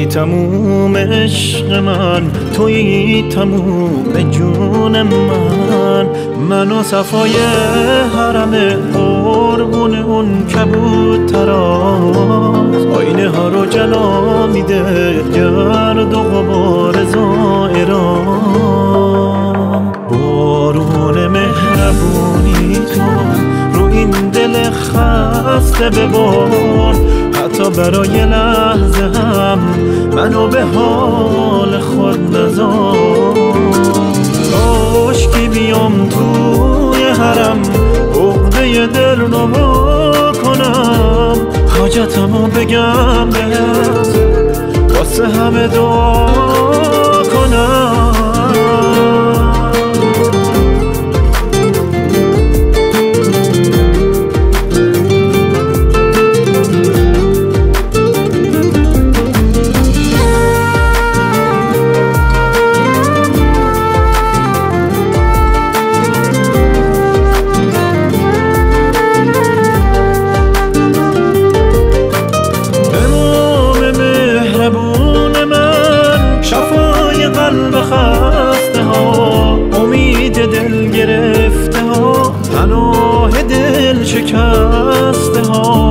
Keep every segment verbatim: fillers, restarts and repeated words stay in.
تموم عشق من، تویی تموم جون من. من و صفای حرم قربون اون کبوتراست، آینه ها رو جلا میده گرد و غبار زائران. بارون مهربونی تو رو این دل خسته ببار، حتی برای لحظه هم منو به حال خود نذار. کاش که بیام توی حرم عقده دل نما کنم، حاجتمو بگم بهت واسه همه دعا کنم. قلب خسته ها، امید دل گرفته ها، پناه دل شکسته ها.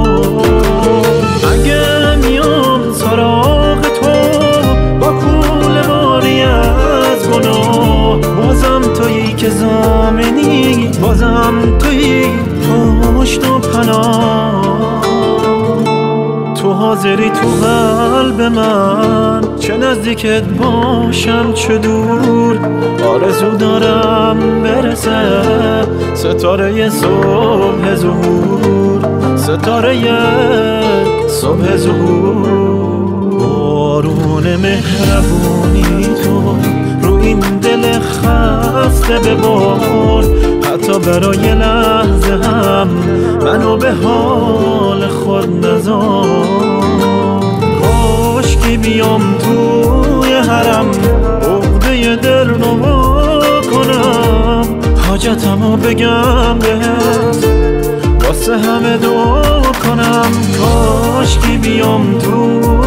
اگه میام سراغ تو با کوله باری از گناه، بازم تویی که ضامنی، بازم تویی پشت و پناه. تو حاضری تو قلب من، چه نزدیکت باشم چه دور. آرزو دارم برسه ستاره صبح ظهور، ستاره صبح ظهور. بارون مهربونی تو رو این دل خسته ببار، حتی برای لحظه هم منو به حال خود نذار. کاش که بیام توی حرم عقده دل نما کنم، حاجتمو بگم بهت واسه همه دعا کنم. کاش که بیام توی